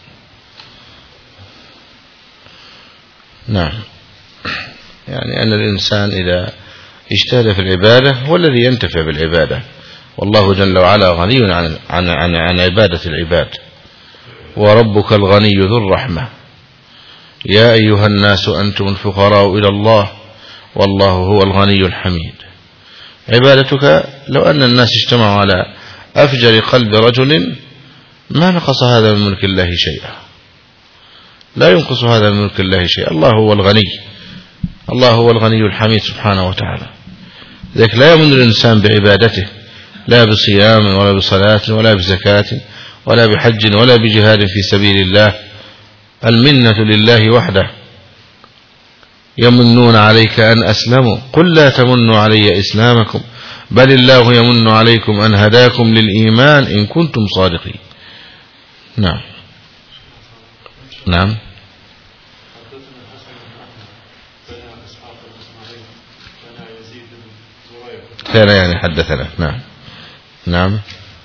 نعم، يعني أن الإنسان إذا اجتهد في العبادة هو الذي ينتفع بالعبادة، والله جل وعلا غني عن عبادة العباد، وربك الغني ذو الرحمة. يا أيها الناس أنتم الفقراء إلى الله والله هو الغني الحميد. عبادتك لو أن الناس اجتمعوا على أفجر قلب رجل ما نقص هذا من ملك الله شيئا، لا ينقص هذا من ملك الله شيء. الله هو الغني، الله هو الغني الحميد سبحانه وتعالى. لذلك لا يمن الإنسان بعبادته، لا بصيام ولا بصلاة ولا بزكاة ولا بحج ولا بجهاد في سبيل الله. المنة لله وحده. يمنون عليك أن أسلموا قل لا تمنوا علي إسلامكم بل الله يمن عليكم أن هداكم للإيمان إن كنتم صادقين. نعم نعم. كان يعني حدثنا. نعم نعم.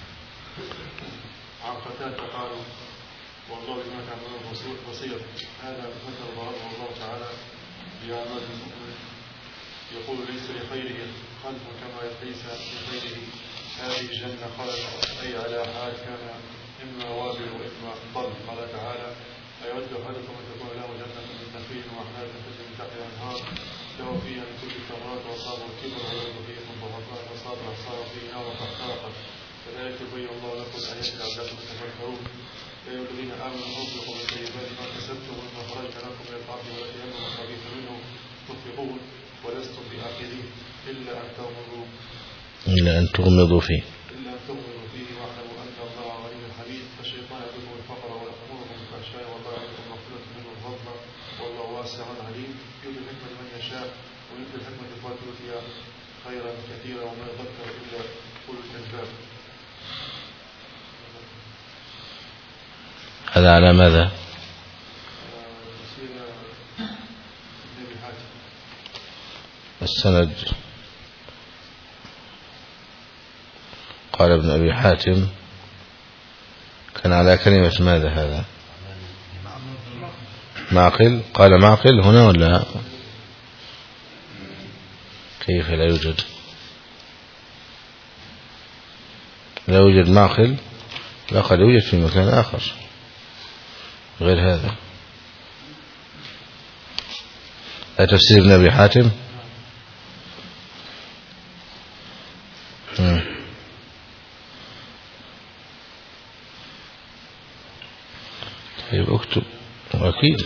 إلا أن تغمضوا فيه. واعلموا أن الله غني حميد. فالشيطان يعدكم الفقر ويأمركم بالفحشاء والله يعدكم مغفرة منه وفضلا والله واسع عليم. يؤتي الحكمة لمن يشاء ويؤتي الحكمة فقد أوتي خيرا كثيرا وما يذكر إلا أولو الألباب. هذا على ماذا؟ السند قال ابن أبي حاتم كان على كلمة ماذا هذا؟ معقل. قال معقل هنا ولا كيف؟ لا يوجد، لا يوجد معقل. لا قد يوجد في مكان آخر غير هذا. تفسير ابن أبي حاتم. اكتب أكيد.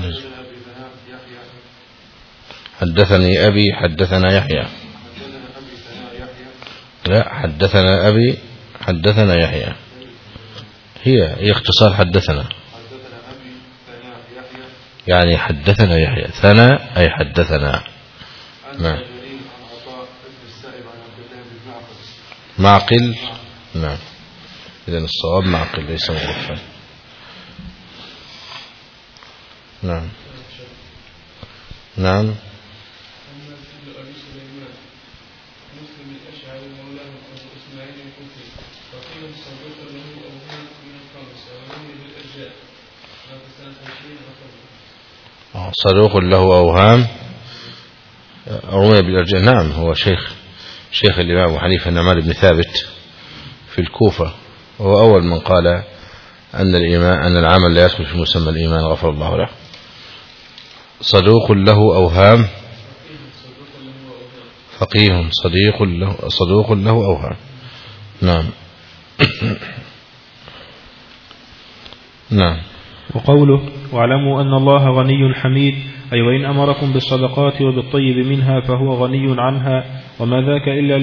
حدثني أبي حدثنا يحيى. لا حدثنا أبي حدثنا يحيى. هي اختصار حدثنا يعني حدثنا يحيى. ثنا أي حدثنا. نعم. معقل. نعم. إذن الصواب معقل ليس مغفل. نعم نعم. صدوق له أوهام رمي بالأرجاء. نعم هو شيخ الإمام أبو حنيفة النعمان بن ثابت في الكوفة، وهو أول من قال أن العمل لا يدخل في مسمى الإيمان غفر الله له. صدوق له أوهام فقيه صدوق له أوهام. نعم نعم. وقوله واعلموا أن الله غني حميد أي وإن أمركم بالصدقات وبالطيب منها فهو غني عنها وما ذاك إلا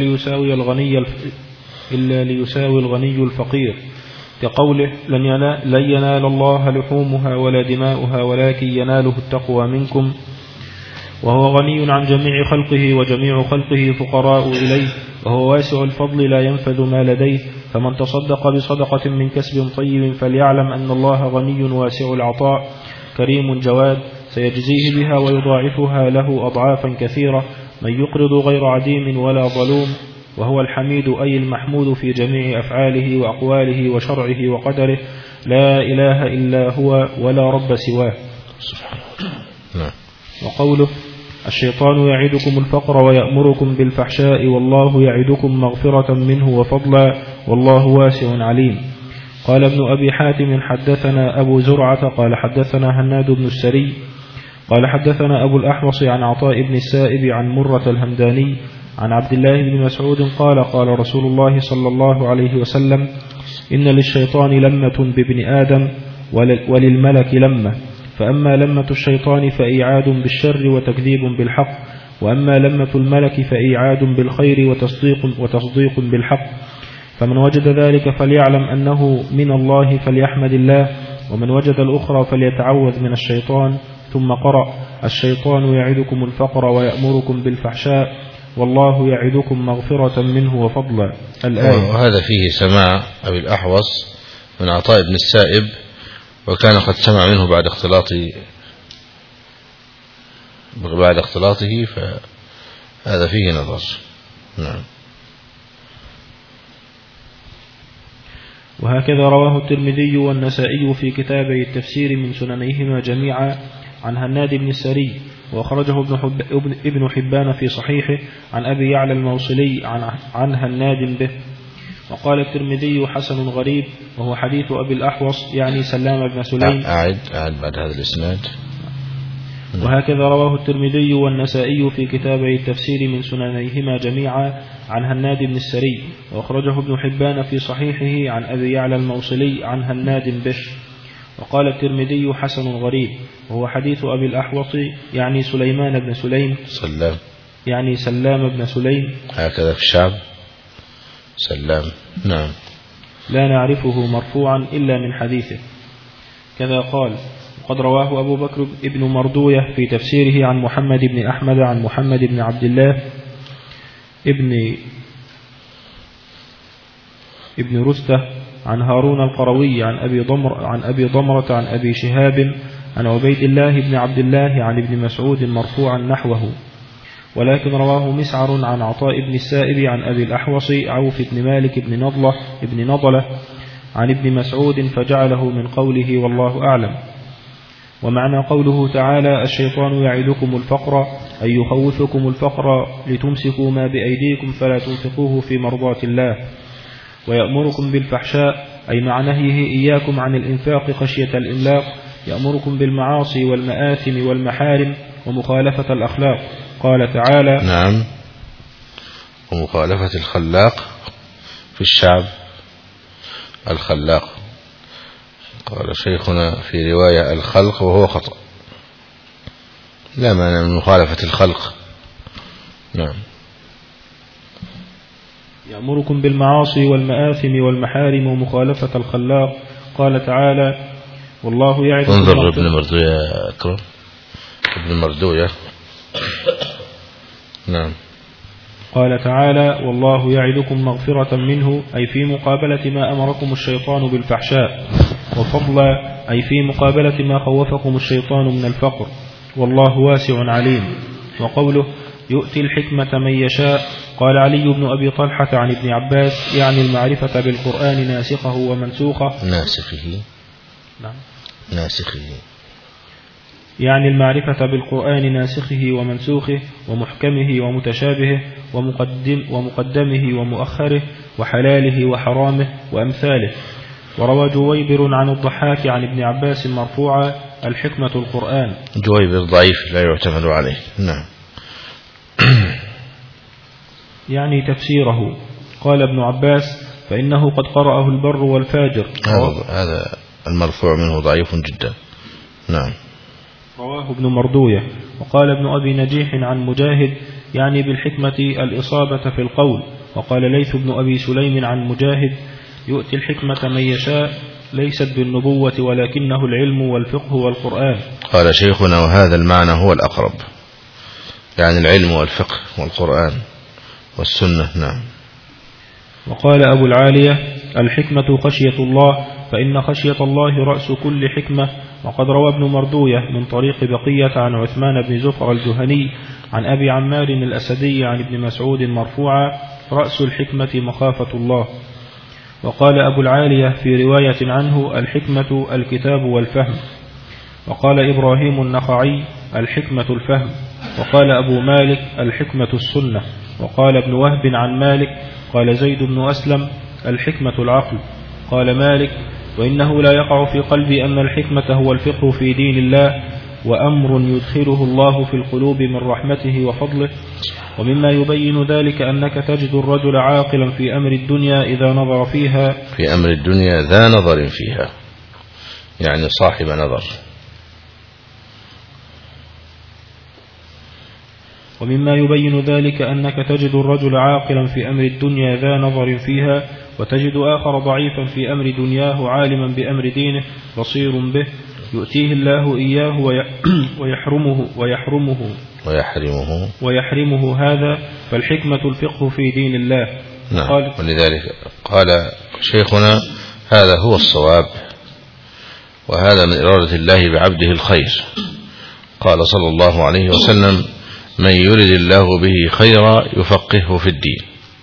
ليساوي الغني الفقير. كقوله لن ينال الله لحومها ولا دماؤها ولكن يناله التقوى منكم وهو غني عن جميع خلقه وجميع خلقه فقراء إليه وهو واسع الفضل لا ينفذ ما لديه. فمن تصدق بصدقة من كسب طيب فليعلم أن الله غني واسع العطاء كريم جواد سيجزيه بها ويضاعفها له أضعافا كثيرة. من يقرض غير عديم ولا ظلوم وهو الحميد أي المحمود في جميع أفعاله وأقواله وشرعه وقدره لا إله إلا هو ولا رب سواه. وقوله الشيطان يعدكم الفقر ويأمركم بالفحشاء والله يعدكم مغفرة منه وفضلا والله واسع عليم. قال ابن أبي حاتم حدثنا أبو زرعة قال حدثنا هناد بن السري قال حدثنا أبو الأحوص عن عطاء بن السائب عن مرة الهمداني عن عبد الله بن مسعود قال قال رسول الله صلى الله عليه وسلم إن للشيطان لمة بابن آدم وللملك لمة فأما لمة الشيطان فإيعاد بالشر وتكذيب بالحق، وأما لمة الملك فإيعاد بالخير وتصديق بالحق. فمن وجد ذلك فليعلم أنه من الله فليحمد الله، ومن وجد الأخرى فليتعوذ من الشيطان. ثم قرأ: الشيطان يعدكم الفقر ويأمركم بالفحشاء والله يعدكم مغفرة منه وفضلا. الآية. وهذا فيه سماع أبي الأحوص من عطاء بن السائب، وكان قد سمع منه بعد اختلاطه، فهذا فيه نظر. نعم. وهكذا رواه الترمذي والنسائي في كتابي التفسير من سننيهما جميعا عن هناد بن السري، وأخرجه ابن حبان في صحيحه عن أبي يعلى الموصلي عن هناد به. وقال الترمذي: حسن غريب، وهو حديث أبي الأحوص يعني سلام بن سليم. أعد بعد هذا الإسناد. وهكذا رواه الترمذي والنسائي في كتابي التفسير من سننيهما جميعا عن هناد بن السري، وأخرجه ابن حبان في صحيحه عن أبي يعلى الموصلي عن هناد به. وقال الترمذي: حسن غريب، وهو حديث أبي الأحوص يعني سليمان بن سليم يعني سلام بن سليم. هكذا في الشعب سلام. نعم. لا نعرفه مرفوعا إلا من حديثه. كذا قال: وقد رواه أبو بكر ابن مردوية في تفسيره عن محمد بن أحمد عن محمد بن عبد الله ابن رستة عن هارون القروي عن أبي ضمرة عن أبي شهاب عن عبيد الله بن عبد الله عن ابن مسعود مرفوعا نحوه. ولكن رواه مسعر عن عطاء بن السائب عن أبي الأحوص عوف بن مالك بن نضلة عن ابن مسعود فجعله من قوله والله أعلم. ومعنى قوله تعالى: الشيطان يعدكم الفقر أي يخوفكم الفقر لتمسكوا ما بأيديكم فلا تنفقوه في مرضات الله. ويأمركم بالفحشاء أي مع نهيه إياكم عن الإنفاق خشية الإملاق، يأمركم بالمعاصي والمآثم والمحارم ومخالفة الأخلاق. قال تعالى: نعم. ومخالفة الخلاق في الشعب الخلاق، قال شيخنا في رواية الخلق وهو خطأ، لا معنى من مخالفة الخلق. نعم. يأمركم بالمعاصي والمآثم والمحارم ومخالفة الخلاق. قال تعالى: والله يعدكم. انظر ابن مردوية أكرم، ابن مردوية. نعم. قال تعالى: والله يعدكم مغفرة منه أي في مقابلة ما أمركم الشيطان بالفحشاء، وفضلا أي في مقابلة ما خوفكم الشيطان من الفقر، والله واسع عليم. وقوله: يؤتي الحكمة من يشاء، قال علي بن أبي طلحة عن ابن عباس يعني المعرفة بالقرآن ناسخه ومنسوخه. نعم. يعني المعرفة بالقرآن ناسخه ومنسوخه ومحكمه ومتشابهه ومقدمه ومؤخره وحلاله وحرامه وأمثاله. وروى جويبر عن الضحاك عن ابن عباس مرفوعا: الحكمة القرآن. جويبر ضعيف لا يعتمد عليه. نعم. يعني تفسيره. قال ابن عباس: فإنه قد قرأه البر والفاجر. هذا المرفوع منه ضعيف جدا. نعم. رواه ابن مردوية. وقال ابن أبي نجيح عن مجاهد يعني بالحكمة الإصابة في القول. وقال ليث بن أبي سليم عن مجاهد: يؤتي الحكمة من يشاء ليست بالنبوة ولكنه العلم والفقه والقرآن. قال شيخنا: وهذا المعنى هو الأقرب، يعني العلم والفقه والقرآن والسنة. نعم. وقال أبو العالية: الحكمة خشية الله، فإن خشية الله رأس كل حكمة. وقد روى ابن مردوية من طريق بقية عن عثمان بن زفر الجهني عن أبي عمار الأسدي عن ابن مسعود مرفوعا: رأس الحكمة مخافة الله. وقال أبو العالية في رواية عنه: الحكمة الكتاب والفهم. وقال إبراهيم النخعي: الحكمة الفهم. وقال أبو مالك: الحكمة السنة. وقال ابن وهب عن مالك: قال زيد بن أسلم: الحكمة العقل. قال مالك: وإنه لا يقع في قلبي أن الحكمة هو الفقه في دين الله، وأمر يدخله الله في القلوب من رحمته وفضله. ومما يبين ذلك أنك تجد الرجل عاقلا في أمر الدنيا إذا نظر فيها، في أمر الدنيا ذا نظر فيها، يعني صاحب نظر. ومما يبين ذلك أنك تجد الرجل عاقلا في أمر الدنيا ذا نظر فيها، وتجد آخر ضعيفا في أمر دنياه عالما بأمر دينه بصير به، يؤتيه الله إياه ويحرمه هذا، فالحكمة الفقه في دين الله. نعم. ولذلك قال شيخنا هذا هو الصواب، وهذا من إرادة الله بعبده الخير. قال صلى الله عليه وسلم: من يرد الله به خيرا يفقهه في الدين.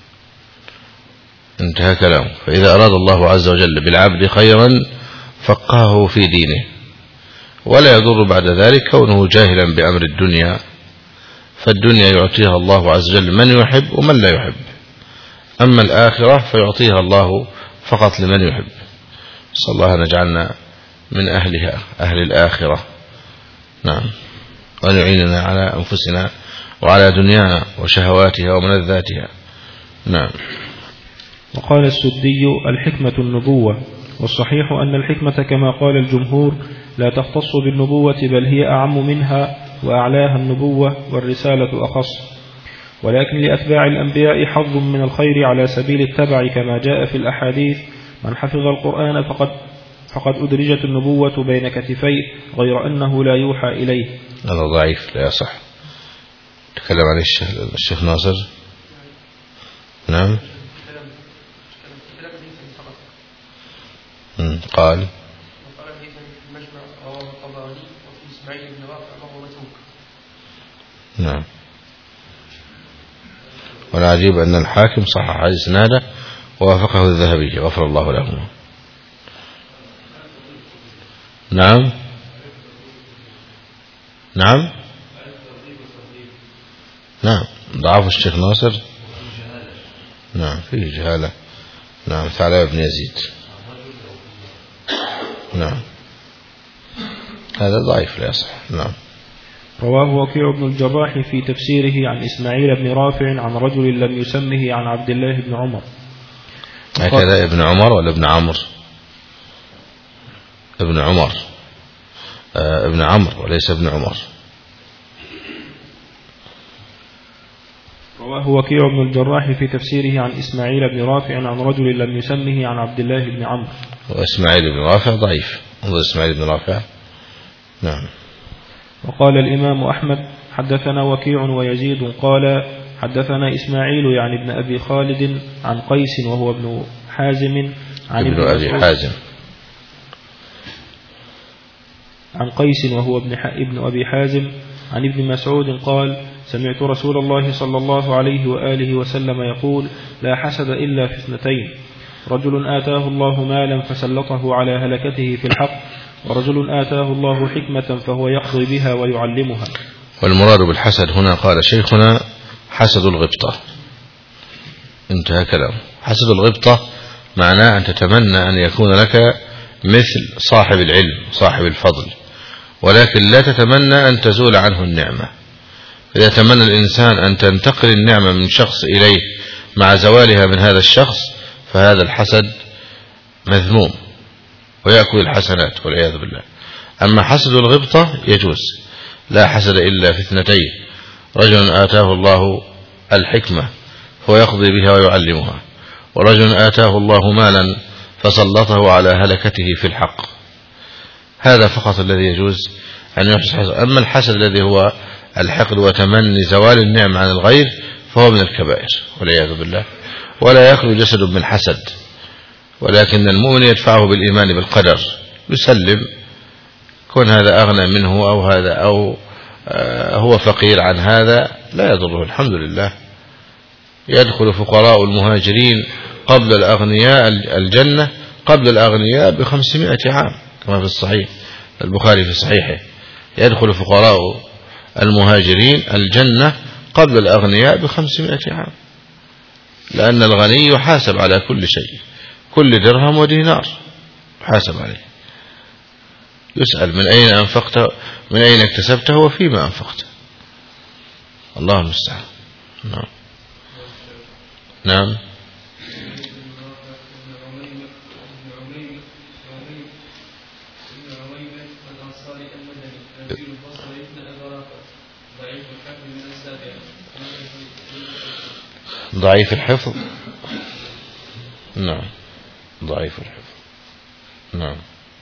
انتهى كلامه. فإذا أراد الله عز وجل بالعبد خيرا فقهه في دينه، ولا يضر بعد ذلك كونه جاهلا بأمر الدنيا، فالدنيا يعطيها الله عز وجل من يحب ومن لا يحب، أما الآخرة فيعطيها الله فقط لمن يحب. صلى الله أن يجعلنا من أهلها، أهل الآخرة. نعم. وأن يعيننا على أنفسنا وعلى دنيانا وشهواتها وملذاتها. نعم. وقال السدي: الحكمة النبوة، والصحيح أن الحكمة كما قال الجمهور لا تختص بالنبوة، بل هي أعم منها وأعلاها النبوة، والرسالة أخص. ولكن لأتباع الأنبياء حظ من الخير على سبيل التبع، كما جاء في الأحاديث: من حفظ القرآن فقد أدرجت النبوة بين كتفيه، غير أنه لا يوحى إليه. هذا ضعيف لا يصح. تكلم عن الشيخ ناصر. نعم. قال نعم. والعجيب أن الحاكم صحح إسناده ووافقه الذهبي غفر الله له. نعم. نعم. نعم. ضعف الشيخ ناصر. نعم فيه جهالة. نعم. ثعلبة بن يزيد. نعم. هذا ضعيف لا يصح. نعم. رواه وكيع بن الجراح في تفسيره عن إسماعيل بن رافع عن رجل لم يسمه عن عبد الله بن عمر. هكذا ابن عمر ولا ابن عمرو؟ ابن عمر. ابن عمرو وليس ابن عمر. رواه وكيع بن الجراح في تفسيره عن إسماعيل بن رافع عن رجل لم يسمه عن عبد الله بن عمرو. وإسماعيل بن رافع ضعيف. انظر إسماعيل بن رافع. نعم. وقال الإمام أحمد: حدثنا وكيع ويزيد قال حدثنا إسماعيل يعني ابن أبي خالد عن قيس وهو ابن حازم عن ابن أبي حازم عن قيس وهو ابن أبي حازم عن ابن مسعود قال: سمعت رسول الله صلى الله عليه وآله وسلم يقول: لا حسد إلا في اثنتين: رجل آتاه الله مالا فسلطه على هلكته في الحق، ورجل آتاه الله حكمة فهو يقضي بها ويعلمها. والمراد بالحسد هنا قال شيخنا حسد الغبطة. انتهى كلام. حسد الغبطة معناه أن تتمنى أن يكون لك مثل صاحب العلم صاحب الفضل، ولكن لا تتمنى أن تزول عنه النعمة. إذا تمنى الإنسان أن تنتقل النعمة من شخص إليه مع زوالها من هذا الشخص، فهذا الحسد مذموم ويأكل الحسنات والعياذ بالله. أما حسد الغبطة يجوز. لا حسد إلا في اثنتين: رجل آتاه الله الحكمة فهو يقضي بها ويعلمها، ورجل آتاه الله مالا فسلطه على هلكته في الحق. هذا فقط الذي يجوز أن يحسد حسد. أما الحسد الذي هو الحقد وتمني زوال النعم عن الغير فهو من الكبائر والعياذ بالله، ولا يخلو جسد من حسد. ولكن المؤمن يدفعه بالإيمان بالقدر، يسلم، كون هذا أغنى منه أو هذا أو هو فقير عن هذا لا يضره، الحمد لله. يدخل فقراء المهاجرين قبل الأغنياء الجنة قبل الأغنياء ب500 عام كما في الصحيح البخاري في صحيحه. يدخل فقراء المهاجرين الجنة قبل الأغنياء ب500 عام، لأن الغني يحاسب على كل شيء، كل درهم ودينار يحاسب عليه، يسأل من أين أنفقته، من أين اكتسبته وفيما أنفقته. الله المستعان. نعم. نعم. ضعيف الحفظ. نعم ضعيف الحفظ. نعم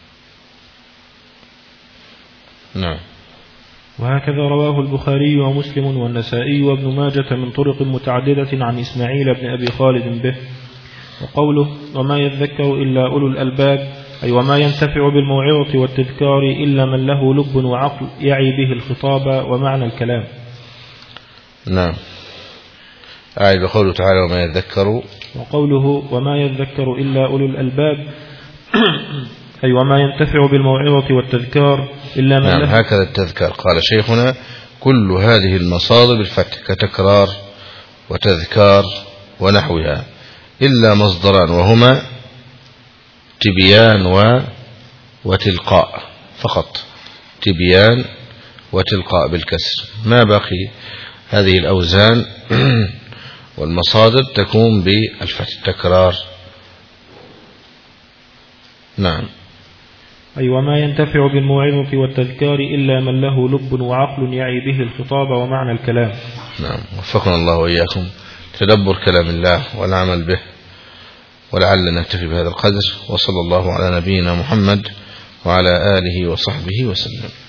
نعم. وهكذا رواه البخاري ومسلم والنسائي وابن ماجة من طرق متعددة عن إسماعيل بن أبي خالد به. وقوله وما يذكر إلا أولو الألباب أي وما ينتفع بالموعظة والتذكار إلا من له لب وعقل يعي به الخطاب ومعنى الكلام. نعم. آية بقوله تعالى وما يذكر. وقوله وما يذكر إلا أولو الألباب أي وما ينتفع بالموعظة والتذكار إلا من نعم له. هكذا التذكار قال شيخنا كل هذه المصادر بالفتح كتكرار وتذكار ونحوها إلا مصدران وهما تبيان وتلقاء فقط. تبيان وتلقاء بالكسر. ما بقي هذه الأوزان والمصادر تكون بالفتح تكرار. نعم. أي وما ينتفع بالموعظة والتذكار إلا من له لب وعقل يعي به الخطاب ومعنى الكلام. نعم وفقنا الله وإياكم تدبر كلام الله والعمل به ولعلنا نكتفي بهذا القدر وصلى الله على نبينا محمد وعلى آله وصحبه وسلم.